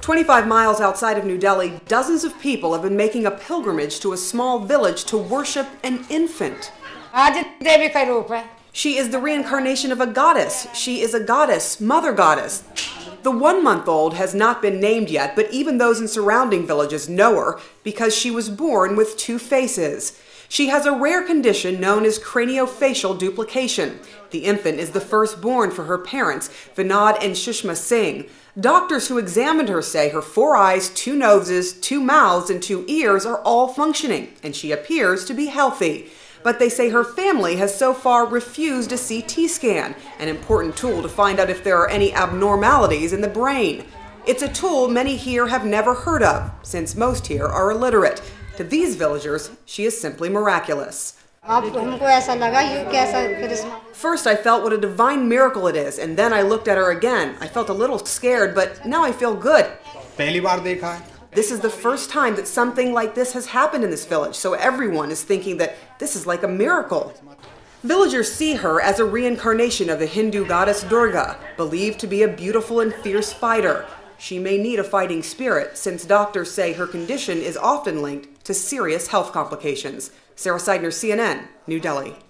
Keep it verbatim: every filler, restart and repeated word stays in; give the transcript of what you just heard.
twenty-five miles outside of New Delhi, dozens of people have been making a pilgrimage to a small village to worship an infant. She is the reincarnation of a goddess. She is a goddess, mother goddess. The one-month-old has not been named yet, but even those in surrounding villages know her because she was born with two faces. She has a rare condition known as craniofacial duplication. The infant is the firstborn for her parents, Vinod and Shushma Singh. Doctors who examined her say her four eyes, two noses, two mouths, and two ears are all functioning, and she appears to be healthy. But they say her family has so far refused a C T scan, an important tool to find out if there are any abnormalities in the brain. It's a tool many here have never heard of, since most here are illiterate. To these villagers, she is simply miraculous. First, I felt what a divine miracle it is, and then I looked at her again. I felt a little scared, but now I feel good. This is the first time that something like this has happened in this village, so everyone is thinking that this is like a miracle. Villagers see her as a reincarnation of the Hindu goddess Durga, believed to be a beautiful and fierce fighter. She may need a fighting spirit, since doctors say her condition is often linked to serious health complications. Sarah Seidner, C N N, New Delhi.